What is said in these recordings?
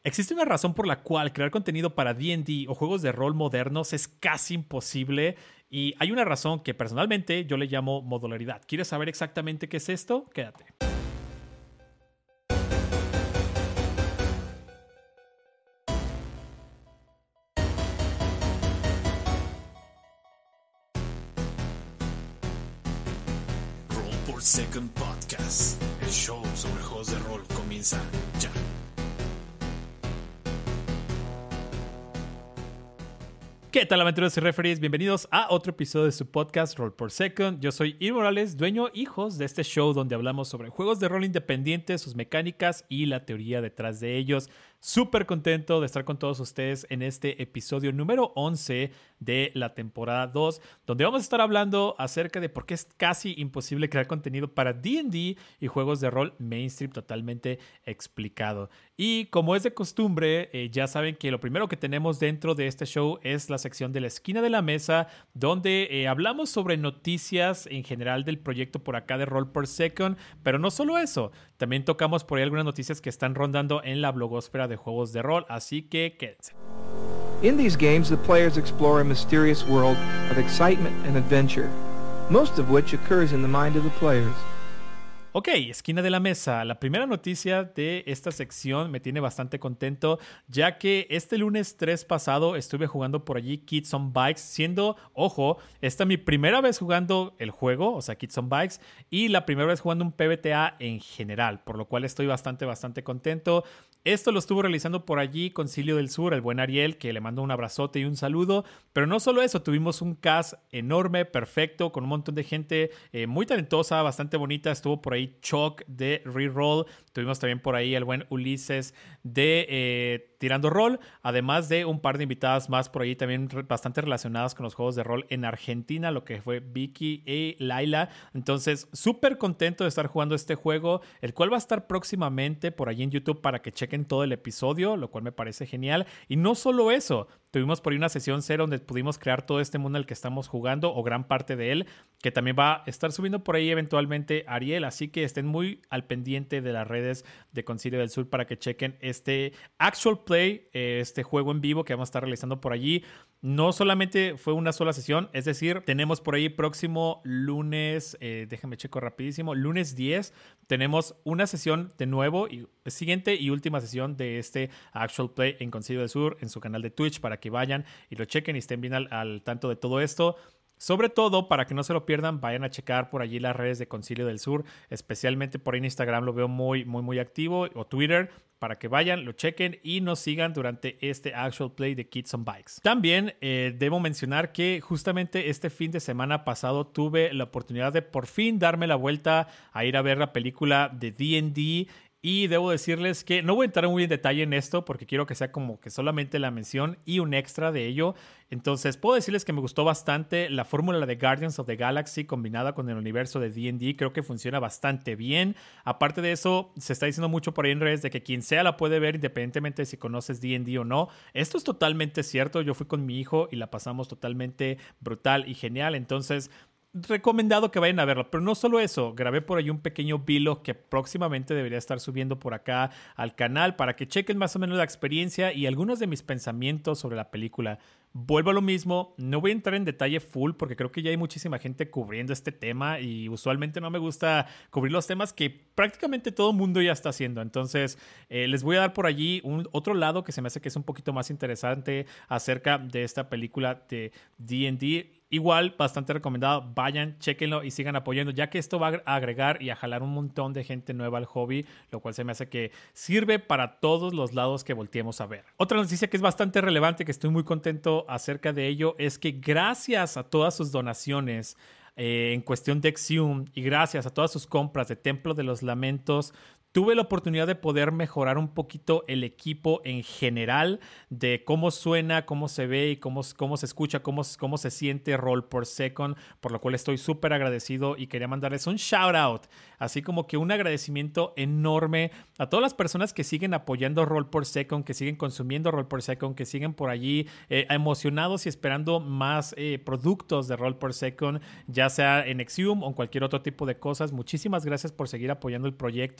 Existe una razón por la cual crear contenido para D&D o juegos de rol modernos es casi imposible y hay una razón que personalmente yo le llamo modularidad. ¿Quieres saber exactamente qué es esto? Quédate. Roll por Second Podcast. El show sobre juegos de rol comienza ya. ¿Qué tal, aventureros y referees? Bienvenidos a otro episodio de su podcast Roll por Second. Yo soy Ir Morales, dueño y host de este show donde hablamos sobre juegos de rol independientes, sus mecánicas y la teoría detrás de ellos. Súper contento de estar con todos ustedes en este episodio número 11 de la temporada 2, donde vamos a estar hablando acerca de por qué es casi imposible crear contenido para D&D y juegos de rol mainstream totalmente explicado. Y como es de costumbre, ya saben que lo primero que tenemos dentro de este show es la sección de la esquina de la mesa, donde hablamos sobre noticias en general del proyecto por acá de Roll Per Second, pero no solo eso, también tocamos por ahí algunas noticias que están rondando en la blogosfera de juegos de rol, así que quédense. In these games, the players explore a mysterious world of excitement and adventure, most of which occurs in the mind of the players. Ok, esquina de la mesa. La primera noticia de esta sección me tiene bastante contento, ya que este lunes 3 pasado estuve jugando por allí Kids on Bikes, siendo, ojo, esta mi primera vez jugando el juego, o sea, Kids on Bikes, y la primera vez jugando un PBTA en general, por lo cual estoy bastante contento. Esto lo estuvo realizando por allí Concilio del Sur, el buen Ariel, que le mando un abrazote y un saludo. Pero no solo eso, tuvimos un cast enorme, perfecto, con un montón de gente muy talentosa, bastante bonita. Estuvo por ahí Choc de Reroll. Tuvimos también por ahí el buen Ulises de Tirando Rol. Además de un par de invitadas más por ahí también bastante relacionadas con los juegos de rol en Argentina, lo que fue Vicky y Laila. Entonces, súper contento de estar jugando este juego, el cual va a estar próximamente por allí en YouTube para que chequen todo el episodio, lo cual me parece genial. Y no solo eso, tuvimos por ahí una sesión cero donde pudimos crear todo este mundo en el que estamos jugando, o gran parte de él, que también va a estar subiendo por ahí eventualmente Ariel, así que estén muy al pendiente de las redes de Concilio del Sur para que chequen este actual play, este juego en vivo que vamos a estar realizando por allí. No solamente fue una sola sesión, es decir, tenemos por ahí próximo lunes, déjame checo rapidísimo, lunes 10, tenemos una sesión de nuevo, y siguiente y última sesión de este actual play en Concilio del Sur, en su canal de Twitch, para que vayan y lo chequen y estén bien al tanto de todo esto. Sobre todo, para que no se lo pierdan, vayan a checar por allí las redes de Concilio del Sur, especialmente por ahí en Instagram lo veo muy activo, o Twitter, para que vayan, lo chequen y nos sigan durante este actual play de Kids on Bikes. También debo mencionar que justamente este fin de semana pasado tuve la oportunidad de por fin darme la vuelta a ir a ver la película de D&D. Y debo decirles que no voy a entrar muy en detalle en esto porque quiero que sea como que solamente la mención y un extra de ello. Entonces puedo decirles que me gustó bastante la fórmula de Guardians of the Galaxy combinada con el universo de D&D. Creo que funciona bastante bien. Aparte de eso, se está diciendo mucho por ahí en redes de que quien sea la puede ver independientemente de si conoces D&D o no. Esto es totalmente cierto. Yo fui con mi hijo y la pasamos totalmente brutal y genial. Entonces, recomendado que vayan a verlo, pero no solo eso, grabé por ahí un pequeño vlog que próximamente debería estar subiendo por acá al canal para que chequen más o menos la experiencia y algunos de mis pensamientos sobre la película. Vuelvo a lo mismo, no voy a entrar en detalle full porque creo que ya hay muchísima gente cubriendo este tema y usualmente no me gusta cubrir los temas que prácticamente todo el mundo ya está haciendo. Entonces les voy a dar por allí otro lado que se me hace que es un poquito más interesante acerca de esta película de D&D. Igual, bastante recomendado. Vayan, chéquenlo y sigan apoyando, ya que esto va a agregar y a jalar un montón de gente nueva al hobby, lo cual se me hace que sirve para todos los lados que volteemos a ver. Otra noticia que es bastante relevante, que estoy muy contento acerca de ello, es que gracias a todas sus donaciones en cuestión de Exium y gracias a todas sus compras de Templo de los Lamentos, tuve la oportunidad de poder mejorar un poquito el equipo en general, de cómo suena, cómo se ve y cómo se escucha, cómo se siente Roll Per Second, por lo cual estoy súper agradecido y quería mandarles un shout out, así como que un agradecimiento enorme a todas las personas que siguen apoyando Roll Per Second, que siguen consumiendo Roll Per Second, que siguen por allí emocionados y esperando más productos de Roll Per Second, ya sea en Exium o en cualquier otro tipo de cosas. Muchísimas gracias por seguir apoyando el proyecto.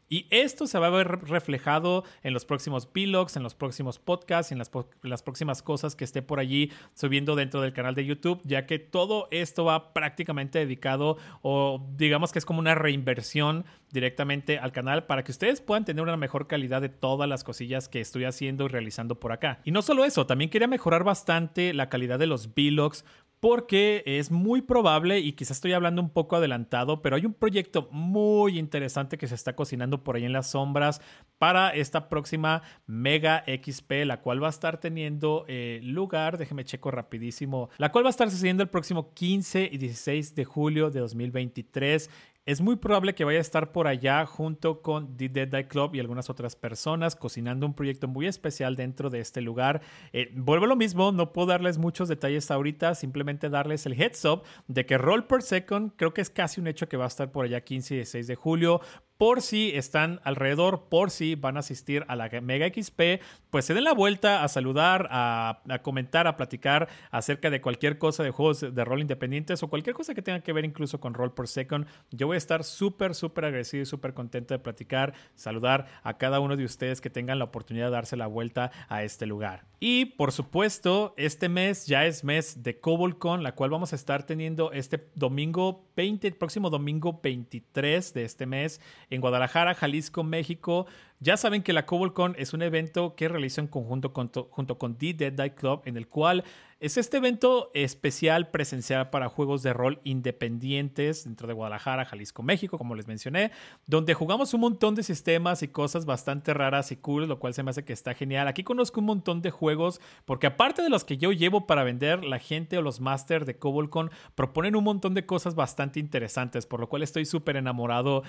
Y esto se va a ver reflejado en los próximos vlogs, en los próximos podcasts, en las próximas cosas que esté por allí subiendo dentro del canal de YouTube, ya que todo esto va prácticamente dedicado, o digamos que es como una reinversión directamente al canal para que ustedes puedan tener una mejor calidad de todas las cosillas que estoy haciendo y realizando por acá. Y no solo eso, también quería mejorar bastante la calidad de los vlogs, porque es muy probable, y quizás estoy hablando un poco adelantado, pero hay un proyecto muy interesante que se está cocinando por ahí en las sombras para esta próxima Mega XP, la cual va a estar teniendo lugar, déjeme checo rapidísimo, la cual va a estar sucediendo el próximo 15 y 16 de julio de 2023. Es muy probable que vaya a estar por allá junto con The Dead Die Club y algunas otras personas cocinando un proyecto muy especial dentro de este lugar. Vuelvo a lo mismo, no puedo darles muchos detalles ahorita, simplemente darles el heads up de que Roll Per Second creo que es casi un hecho que va a estar por allá 15 y 16 de julio. Por si están alrededor, por si van a asistir a la Mega XP, pues se den la vuelta a saludar, a comentar, a platicar acerca de cualquier cosa de juegos de rol independientes o cualquier cosa que tenga que ver incluso con Roll Per Second. Yo voy a estar súper agradecido y súper contento de platicar, saludar a cada uno de ustedes que tengan la oportunidad de darse la vuelta a este lugar. Y por supuesto, este mes ya es mes de KobolCon, la cual vamos a estar teniendo este domingo 20, el próximo domingo 23 de este mes, en Guadalajara, Jalisco, México. Ya saben que la KobolCon es un evento que realizo en conjunto junto con The Dead Die Club, en el cual es este evento especial presencial para juegos de rol independientes dentro de Guadalajara, Jalisco, México, como les mencioné, donde jugamos un montón de sistemas y cosas bastante raras y cool, lo cual se me hace que está genial. Aquí conozco un montón de juegos, porque aparte de los que yo llevo para vender, la gente o los masters de KobolCon proponen un montón de cosas bastante interesantes, por lo cual estoy súper enamorado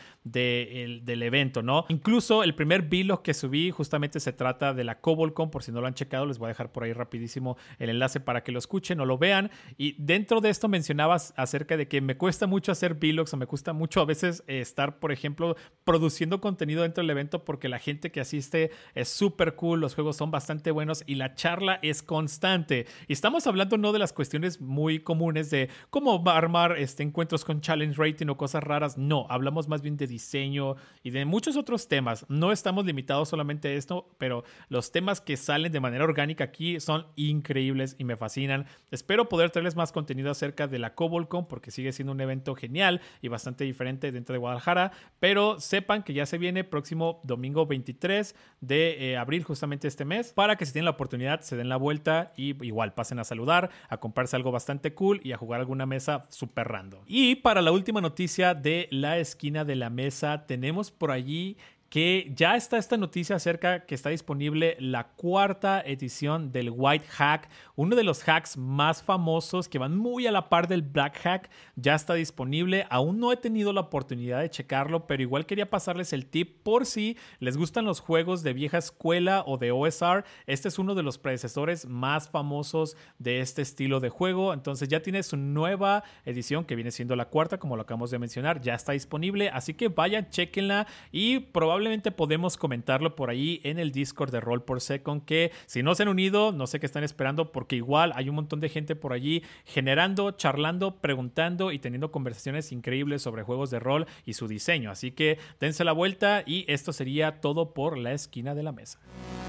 del evento, ¿no? Incluso el primer vlog que subí justamente se trata de la KobolCon, por si no lo han checado, les voy a dejar por ahí rapidísimo el enlace para que lo escuchen o lo vean. Y dentro de esto mencionabas acerca de que me cuesta mucho hacer vlogs, o me cuesta mucho a veces estar, por ejemplo, produciendo contenido dentro del evento, porque la gente que asiste es súper cool, los juegos son bastante buenos y la charla es constante. Y estamos hablando no de las cuestiones muy comunes de cómo armar encuentros con challenge rating o cosas raras, no, hablamos más bien de diseño y de muchos otros temas. No estamos limitados solamente a esto, pero los temas que salen de manera orgánica aquí son increíbles y me fascinan. Espero poder traerles más contenido acerca de la KobolCon, porque sigue siendo un evento genial y bastante diferente dentro de Guadalajara, pero sepan que ya se viene próximo domingo 23 de abril, justamente este mes, para que si tienen la oportunidad se den la vuelta y igual pasen a saludar, a comprarse algo bastante cool y a jugar alguna mesa super random. Y para la última noticia de la esquina de la mesa, tenemos por allí que ya está esta noticia acerca que está disponible la cuarta edición del White Hack, uno de los hacks más famosos que van muy a la par del Black Hack. Ya está disponible, aún no he tenido la oportunidad de checarlo, pero igual quería pasarles el tip por si les gustan los juegos de vieja escuela o de OSR. Este es uno de los predecesores más famosos de este estilo de juego, entonces ya tiene su nueva edición que viene siendo la cuarta, como lo acabamos de mencionar, ya está disponible, así que vayan, chequenla y probablemente podemos comentarlo por ahí en el Discord de Roll Per Second, que si no se han unido, no sé qué están esperando, porque igual hay un montón de gente por allí generando, charlando, preguntando y teniendo conversaciones increíbles sobre juegos de rol y su diseño, así que dense la vuelta y esto sería todo por la esquina de la mesa.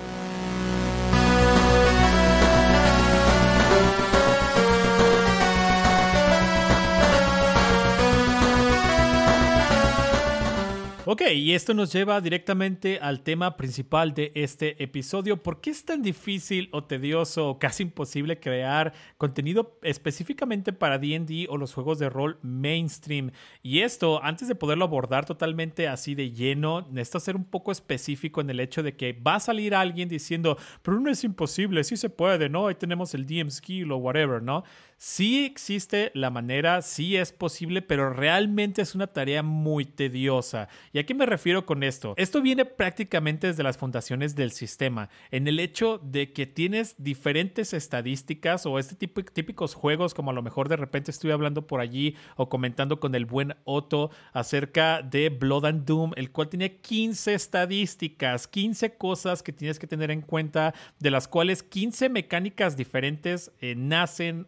Ok, y esto nos lleva directamente al tema principal de este episodio. ¿Por qué es tan difícil o tedioso o casi imposible crear contenido específicamente para D&D o los juegos de rol mainstream? Y esto, antes de poderlo abordar totalmente así de lleno, necesito ser un poco específico en el hecho de que va a salir alguien diciendo, pero no es imposible, sí se puede, ¿no? Ahí tenemos el DM skill o whatever, ¿no? Sí existe la manera, sí es posible, pero realmente es una tarea muy tediosa. ¿Y a qué me refiero con esto? Esto viene prácticamente desde las fundaciones del sistema, en el hecho de que tienes diferentes estadísticas o típicos juegos, como a lo mejor de repente estoy hablando por allí o comentando con el buen Otto acerca de Blood and Doom, el cual tiene 15 estadísticas, 15 cosas que tienes que tener en cuenta, de las cuales 15 mecánicas diferentes nacen o crecen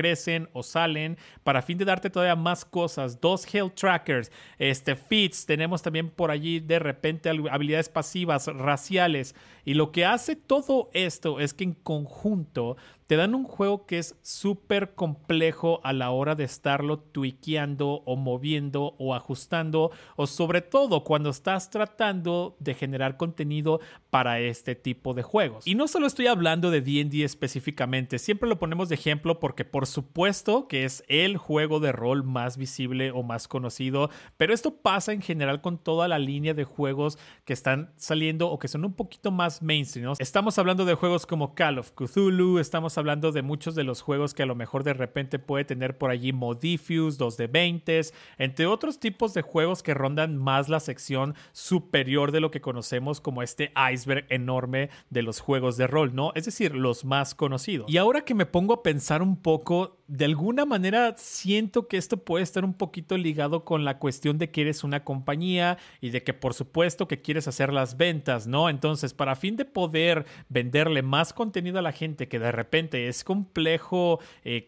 ofrecen o salen para fin de darte todavía más cosas. 2 health trackers, feats, tenemos también por allí de repente habilidades pasivas, raciales. Y lo que hace todo esto es que en conjunto te dan un juego que es súper complejo a la hora de estarlo tweakeando o moviendo o ajustando, o sobre todo cuando estás tratando de generar contenido para este tipo de juegos. Y no solo estoy hablando de D&D específicamente, siempre lo ponemos de ejemplo porque por supuesto que es el juego de rol más visible o más conocido, pero esto pasa en general con toda la línea de juegos que están saliendo o que son un poquito más mainstream, ¿no? Estamos hablando de juegos como Call of Cthulhu, estamos hablando de muchos de los juegos que a lo mejor de repente puede tener por allí Modifius, 2D20s, entre otros tipos de juegos que rondan más la sección superior de lo que conocemos como este iceberg enorme de los juegos de rol, ¿no? Es decir, los más conocidos. Y ahora que me pongo a pensar un poco, de alguna manera siento que esto puede estar un poquito ligado con la cuestión de que eres una compañía y de que por supuesto que quieres hacer las ventas, ¿no? Entonces, para fin de poder venderle más contenido a la gente que de repente es complejo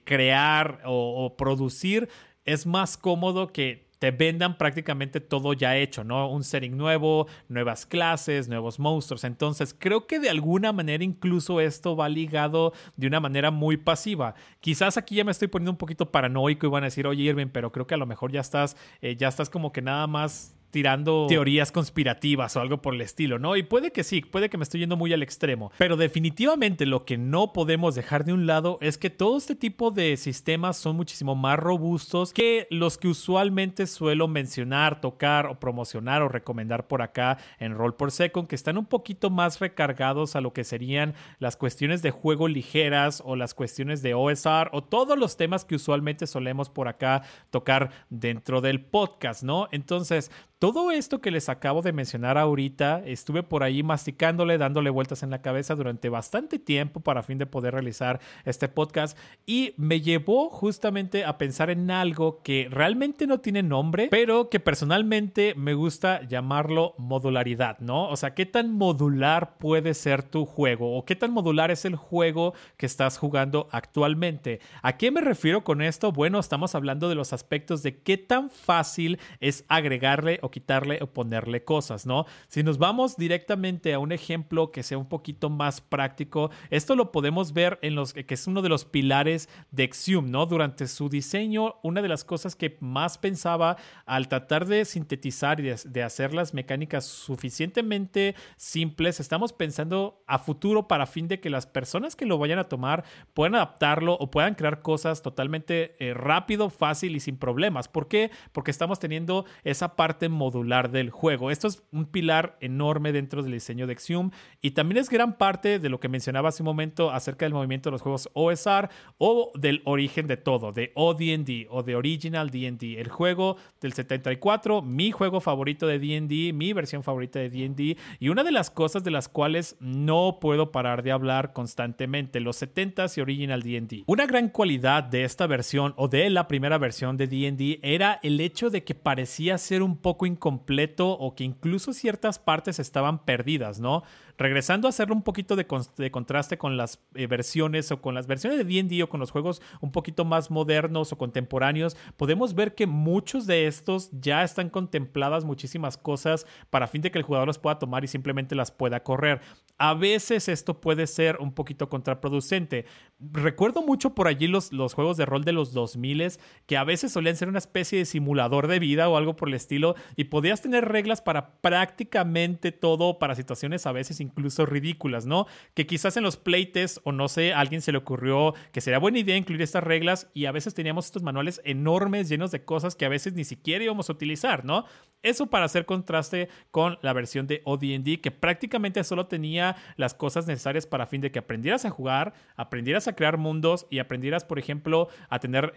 crear o producir, es más cómodo que te vendan prácticamente todo ya hecho, ¿no? Un setting nuevo, nuevas clases, nuevos monstruos. Entonces, creo que de alguna manera incluso esto va ligado de una manera muy pasiva. Quizás aquí ya me estoy poniendo un poquito paranoico y van a decir, oye, Irving, pero creo que a lo mejor ya estás como que nada más tirando teorías conspirativas o algo por el estilo, ¿no? Y puede que sí, puede que me estoy yendo muy al extremo, pero definitivamente lo que no podemos dejar de un lado es que todo este tipo de sistemas son muchísimo más robustos que los que usualmente suelo mencionar, tocar o promocionar o recomendar por acá en Roll Per Second, que están un poquito más recargados a lo que serían las cuestiones de juego ligeras o las cuestiones de OSR o todos los temas que usualmente solemos por acá tocar dentro del podcast, ¿no? Entonces, todo esto que les acabo de mencionar ahorita, estuve por ahí masticándole, dándole vueltas en la cabeza durante bastante tiempo para fin de poder realizar este podcast y me llevó justamente a pensar en algo que realmente no tiene nombre, pero que personalmente me gusta llamarlo modularidad, ¿no? O sea, ¿qué tan modular puede ser tu juego? ¿O qué tan modular es el juego que estás jugando actualmente? ¿A qué me refiero con esto? Bueno, estamos hablando de los aspectos de qué tan fácil es agregarle o quitarle o ponerle cosas, ¿no? Si nos vamos directamente a un ejemplo que sea un poquito más práctico, esto lo podemos ver en que es uno de los pilares de Exium, ¿no? Durante su diseño, una de las cosas que más pensaba al tratar de sintetizar y de hacer las mecánicas suficientemente simples, estamos pensando a futuro para fin de que las personas que lo vayan a tomar puedan adaptarlo o puedan crear cosas totalmente rápido, fácil y sin problemas. ¿Por qué? Porque estamos teniendo esa parte modular del juego. Esto es un pilar enorme dentro del diseño de Exium y también es gran parte de lo que mencionaba hace un momento acerca del movimiento de los juegos OSR o del origen de todo, de OD&D o de Original D&D, el juego del 74, mi juego favorito de D&D, mi versión favorita de D&D y una de las cosas de las cuales no puedo parar de hablar constantemente, los 70s y Original D&D. Una gran cualidad de esta versión o de la primera versión de D&D era el hecho de que parecía ser un poco incompleto o que incluso ciertas partes estaban perdidas, ¿no? Regresando a hacerlo un poquito de contraste con las versiones o con las versiones de D&D o con los juegos un poquito más modernos o contemporáneos, podemos ver que muchos de estos ya están contempladas muchísimas cosas para fin de que el jugador las pueda tomar y simplemente las pueda correr. A veces esto puede ser un poquito contraproducente. Recuerdo mucho por allí los juegos de rol de los 2000 que a veces solían ser una especie de simulador de vida o algo por el estilo y podías tener reglas para prácticamente todo, para situaciones a veces incluso ridículas, ¿no? Que quizás en los playtests o no sé, a alguien se le ocurrió que sería buena idea incluir estas reglas y a veces teníamos estos manuales enormes llenos de cosas que a veces ni siquiera íbamos a utilizar, ¿no? Eso para hacer contraste con la versión de OD&D que prácticamente solo tenía las cosas necesarias para fin de que aprendieras a jugar, aprendieras a crear mundos y aprendieras, por ejemplo, a tener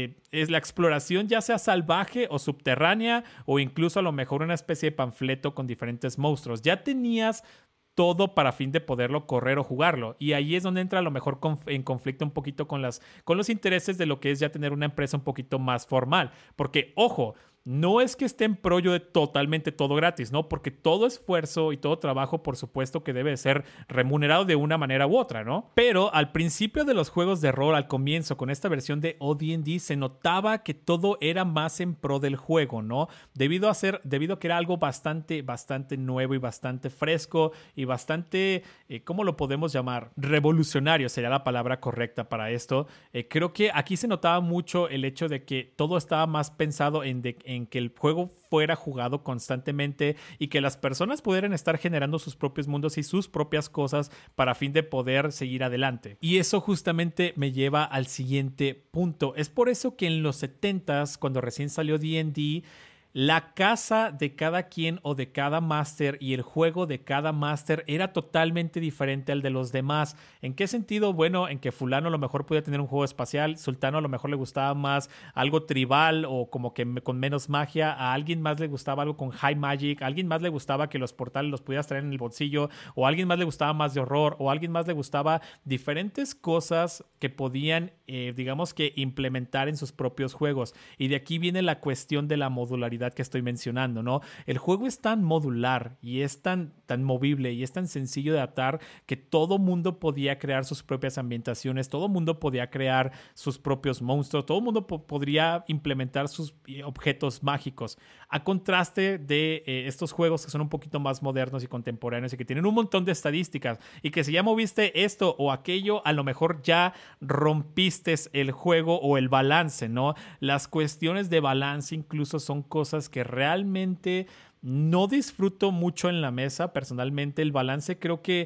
la exploración ya sea salvaje o subterránea o incluso a lo mejor una especie de panfleto con diferentes monstruos. Ya tenías todo para fin de poderlo correr o jugarlo. Y ahí es donde entra a lo mejor en conflicto un poquito con los intereses de lo que es ya tener una empresa un poquito más formal. Porque, ojo, no es que esté en pro yo de totalmente todo gratis, ¿no? Porque todo esfuerzo y todo trabajo, por supuesto que debe ser remunerado de una manera u otra, ¿no? Pero al principio de los juegos de rol, al comienzo, con esta versión de OD&D, se notaba que todo era más en pro del juego, ¿no? Debido a que era algo bastante nuevo y bastante fresco y bastante, ¿cómo lo podemos llamar? Revolucionario sería la palabra correcta para esto. Creo que aquí se notaba mucho el hecho de que todo estaba más pensado en que el juego fuera jugado constantemente y que las personas pudieran estar generando sus propios mundos y sus propias cosas para fin de poder seguir adelante. Y eso justamente me lleva al siguiente punto. Es por eso que en los 70s, cuando recién salió D&D, la casa de cada quien o de cada máster y el juego de cada máster era totalmente diferente al de los demás. ¿En qué sentido? Bueno, en que fulano a lo mejor podía tener un juego espacial, sultano a lo mejor le gustaba más algo tribal o como que con menos magia, a alguien más le gustaba algo con high magic, a alguien más le gustaba que los portales los pudieras traer en el bolsillo, o a alguien más le gustaba más de horror, o a alguien más le gustaba diferentes cosas que podían, digamos que implementar en sus propios juegos. Y de aquí viene la cuestión de la modularidad que estoy mencionando, ¿no? El juego es tan modular y es tan movible y es tan sencillo de adaptar que todo mundo podía crear sus propias ambientaciones, todo mundo podía crear sus propios monstruos, todo mundo podría implementar sus objetos mágicos. A contraste de estos juegos que son un poquito más modernos y contemporáneos y que tienen un montón de estadísticas y que si ya moviste esto o aquello, a lo mejor ya rompiste el juego o el balance, ¿no? Las cuestiones de balance incluso son cosas que realmente no disfruto mucho en la mesa. Personalmente, el balance creo que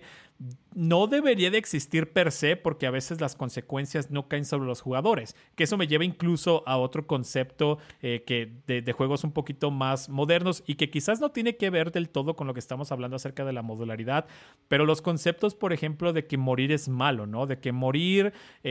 no debería de existir per se, porque a veces las consecuencias no caen sobre los jugadores, que eso me lleva incluso a otro concepto de juegos un poquito más modernos y que quizás no tiene que ver del todo con lo que estamos hablando acerca de la modularidad, pero los conceptos, por ejemplo, de que morir es malo, ¿no? De que morir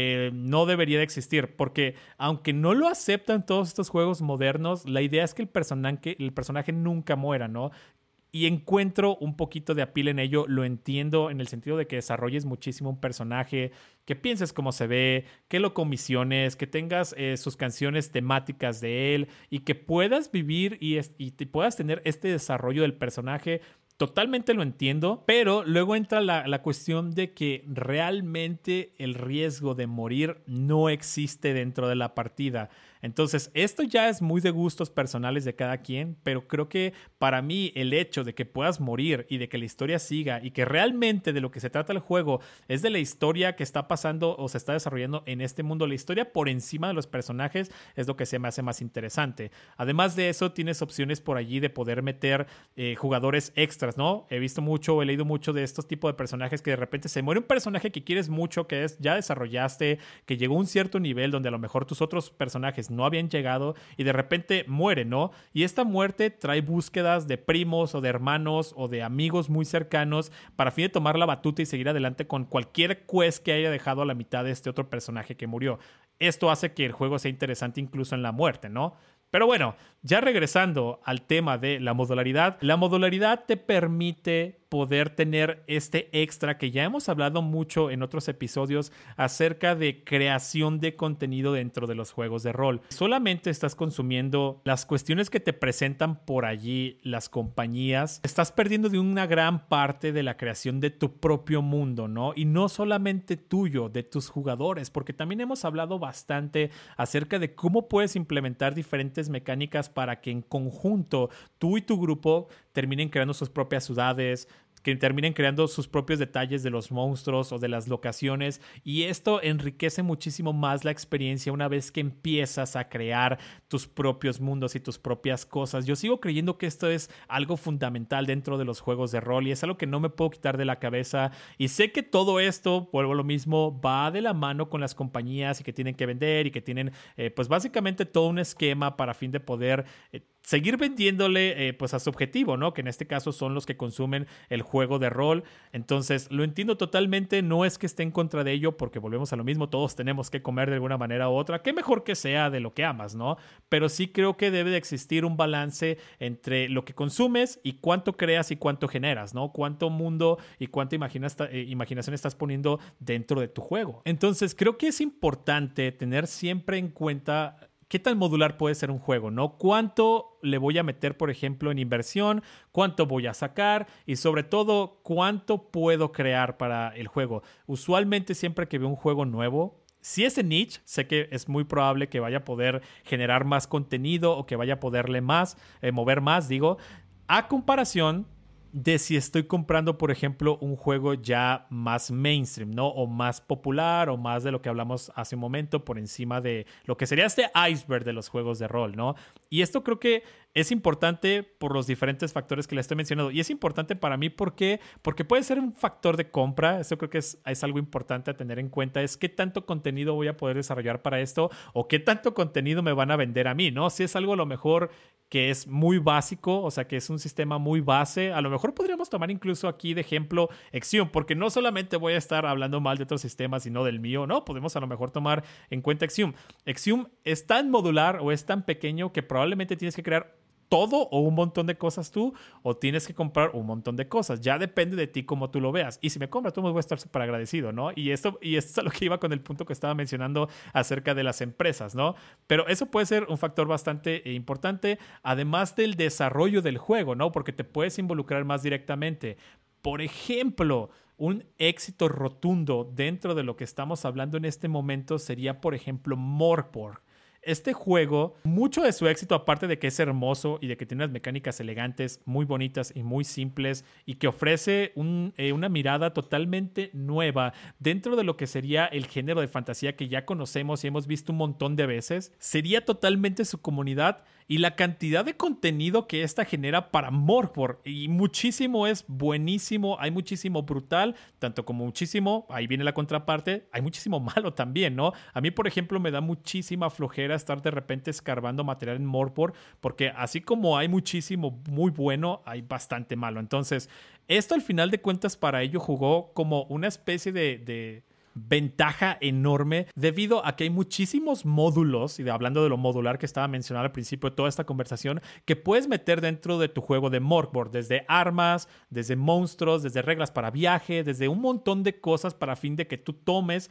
no debería de existir, porque aunque no lo aceptan todos estos juegos modernos, la idea es que el personaje nunca muera, ¿no? Y encuentro un poquito de appeal en ello, lo entiendo en el sentido de que desarrolles muchísimo un personaje, que pienses cómo se ve, que lo comisiones, que tengas sus canciones temáticas de él y que puedas vivir y puedas tener este desarrollo del personaje. Totalmente lo entiendo, pero luego entra la cuestión de que realmente el riesgo de morir no existe dentro de la partida. Entonces, esto ya es muy de gustos personales de cada quien, pero creo que para mí el hecho de que puedas morir y de que la historia siga y que realmente de lo que se trata el juego es de la historia que está pasando o se está desarrollando en este mundo, la historia por encima de los personajes es lo que se me hace más interesante. Además de eso, tienes opciones por allí de poder meter jugadores extras, ¿no? He leído mucho de estos tipos de personajes que de repente se muere un personaje que quieres mucho, que ya desarrollaste, que llegó a un cierto nivel donde a lo mejor tus otros personajes no habían llegado y de repente muere, ¿no? Y esta muerte trae búsquedas de primos o de hermanos o de amigos muy cercanos para fin de tomar la batuta y seguir adelante con cualquier quest que haya dejado a la mitad de este otro personaje que murió. Esto hace que el juego sea interesante incluso en la muerte, ¿no? Pero bueno, ya regresando al tema de la modularidad te permite poder tener este extra que ya hemos hablado mucho en otros episodios acerca de creación de contenido dentro de los juegos de rol. Solamente estás consumiendo las cuestiones que te presentan por allí las compañías. Estás perdiendo de una gran parte de la creación de tu propio mundo, ¿no? Y no solamente tuyo, de tus jugadores, porque también hemos hablado bastante acerca de cómo puedes implementar diferentes mecánicas para que en conjunto tú y tu grupo terminen creando sus propias ciudades, que terminen creando sus propios detalles de los monstruos o de las locaciones, y esto enriquece muchísimo más la experiencia una vez que empiezas a crear tus propios mundos y tus propias cosas. Yo sigo creyendo que esto es algo fundamental dentro de los juegos de rol y es algo que no me puedo quitar de la cabeza, y sé que todo esto, vuelvo a lo mismo, va de la mano con las compañías y que tienen que vender y que tienen pues básicamente todo un esquema para fin de poder seguir vendiéndole pues a su objetivo, ¿no? Que en este caso son los que consumen el juego de rol. Entonces lo entiendo totalmente, no es que esté en contra de ello, porque volvemos a lo mismo, todos tenemos que comer de alguna manera u otra, qué mejor que sea de lo que amas, ¿no? Pero sí creo que debe de existir un balance entre lo que consumes y cuánto creas y cuánto generas, ¿no? Cuánto mundo y cuánta imaginación estás poniendo dentro de tu juego. Entonces creo que es importante tener siempre en cuenta qué tan modular puede ser un juego, ¿no? ¿Cuánto le voy a meter, por ejemplo, en inversión? ¿Cuánto voy a sacar? Y sobre todo, ¿cuánto puedo crear para el juego? Usualmente siempre que veo un juego nuevo, si es en niche, sé que es muy probable que vaya a poder generar más contenido o que vaya a poderle mover más, a comparación de si estoy comprando, por ejemplo, un juego ya más mainstream, ¿no? O más popular o más de lo que hablamos hace un momento, por encima de lo que sería este iceberg de los juegos de rol, ¿no? Y esto creo que es importante por los diferentes factores que le estoy mencionando. Y es importante para mí porque puede ser un factor de compra. Eso creo que es algo importante a tener en cuenta. Es qué tanto contenido voy a poder desarrollar para esto o qué tanto contenido me van a vender a mí, ¿no? Si es algo a lo mejor que es muy básico, o sea, que es un sistema muy base, a lo mejor podríamos tomar incluso aquí de ejemplo Exium, porque no solamente voy a estar hablando mal de otros sistemas, sino del mío, ¿no? Podemos a lo mejor tomar en cuenta Exium. Exium es tan modular o es tan pequeño que probablemente tienes que crear todo o un montón de cosas tú, o tienes que comprar un montón de cosas. Ya depende de ti cómo tú lo veas. Y si me compras, tú me voy a estar súper agradecido, ¿no? Y esto es a lo que iba con el punto que estaba mencionando acerca de las empresas, ¿no? Pero eso puede ser un factor bastante importante, además del desarrollo del juego, ¿no? Porque te puedes involucrar más directamente. Por ejemplo, un éxito rotundo dentro de lo que estamos hablando en este momento sería, por ejemplo, Morkborg. Este juego, mucho de su éxito, aparte de que es hermoso y de que tiene unas mecánicas elegantes, muy bonitas y muy simples, y que ofrece una mirada totalmente nueva dentro de lo que sería el género de fantasía que ya conocemos y hemos visto un montón de veces, sería totalmente su comunidad y la cantidad de contenido que esta genera para Morkborg. Y muchísimo es buenísimo, hay muchísimo brutal, tanto como muchísimo, ahí viene la contraparte, hay muchísimo malo también, ¿no? A mí, por ejemplo, me da muchísima flojera estar de repente escarbando material en Morkborg, porque así como hay muchísimo muy bueno, hay bastante malo. Entonces, esto al final de cuentas para ello jugó como una especie de ventaja enorme debido a que hay muchísimos módulos, y hablando de lo modular que estaba mencionando al principio de toda esta conversación, que puedes meter dentro de tu juego de Morkborg, desde armas, desde monstruos, desde reglas para viaje, desde un montón de cosas para fin de que tú tomes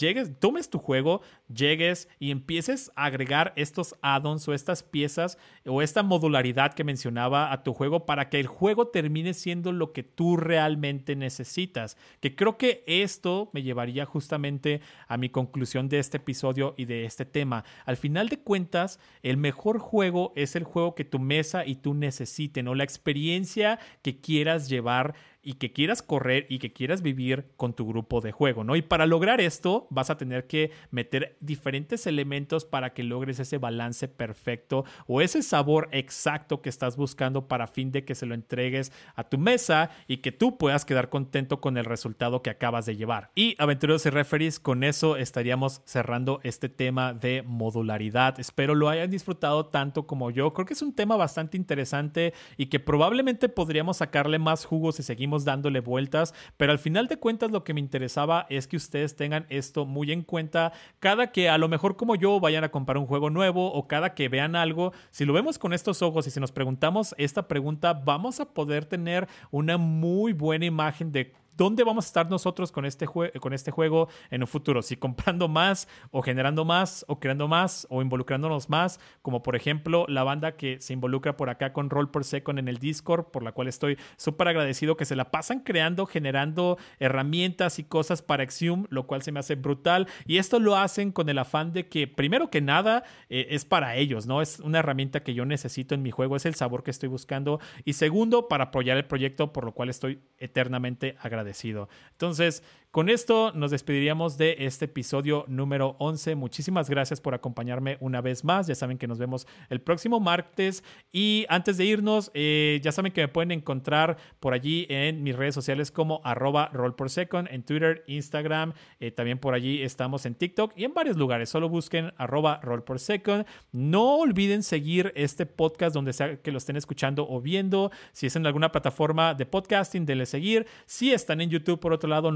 tu juego, llegues y empieces a agregar estos add-ons o estas piezas o esta modularidad que mencionaba a tu juego para que el juego termine siendo lo que tú realmente necesitas. Que creo que esto me llevaría justamente a mi conclusión de este episodio y de este tema. Al final de cuentas, el mejor juego es el juego que tu mesa y tú necesiten, o la experiencia que quieras llevar y que quieras correr y que quieras vivir con tu grupo de juego, ¿no? Y para lograr esto vas a tener que meter diferentes elementos para que logres ese balance perfecto o ese sabor exacto que estás buscando para fin de que se lo entregues a tu mesa y que tú puedas quedar contento con el resultado que acabas de llevar. Y aventureros y referees, con eso estaríamos cerrando este tema de modularidad. Espero lo hayan disfrutado tanto como yo. Creo que es un tema bastante interesante y que probablemente podríamos sacarle más jugo si seguimos dándole vueltas, pero al final de cuentas lo que me interesaba es que ustedes tengan esto muy en cuenta cada que a lo mejor como yo vayan a comprar un juego nuevo o cada que vean algo. Si lo vemos con estos ojos y si nos preguntamos esta pregunta, vamos a poder tener una muy buena imagen de ¿dónde vamos a estar nosotros con este juego en un futuro? Si comprando más o generando más o creando más o involucrándonos más, como por ejemplo la banda que se involucra por acá con Roll Per Second en el Discord, por la cual estoy súper agradecido, que se la pasan creando, generando herramientas y cosas para Exium, lo cual se me hace brutal. Y esto lo hacen con el afán de que, primero que nada, es para ellos, ¿no? Es una herramienta que yo necesito en mi juego, es el sabor que estoy buscando. Y segundo, para apoyar el proyecto, por lo cual estoy eternamente agradecido. Entonces, con esto nos despediríamos de este episodio número 11. Muchísimas gracias por acompañarme una vez más. Ya saben que nos vemos el próximo martes. Y antes de irnos, ya saben que me pueden encontrar por allí en mis redes sociales como @rollpersecond, en Twitter, Instagram. También por allí estamos en TikTok y en varios lugares. Solo busquen @rollpersecond. No olviden seguir este podcast donde sea que lo estén escuchando o viendo. Si es en alguna plataforma de podcasting, denle seguir. Si están en YouTube, por otro lado, no olviden suscribirse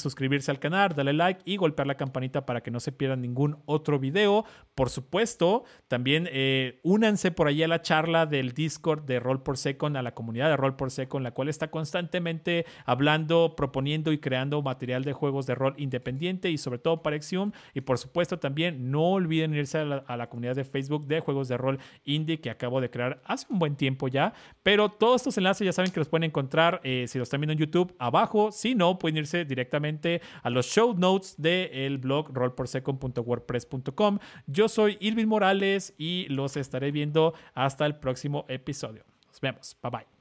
suscribirse al canal, darle like y golpear la campanita para que no se pierdan ningún otro video. Por supuesto, también únanse por ahí a la charla del Discord de Roll por Second, a la comunidad de Roll por Second, la cual está constantemente hablando, proponiendo y creando material de juegos de rol independiente y sobre todo para Exium. Y por supuesto también no olviden irse a la comunidad de Facebook de juegos de rol indie que acabo de crear hace un buen tiempo ya. Pero todos estos enlaces ya saben que los pueden encontrar si los están viendo en YouTube abajo. Si no, pueden irse directamente a los show notes del blog rollporsecond.wordpress.com. Yo soy Irving Morales y los estaré viendo hasta el próximo episodio. Nos vemos. Bye bye.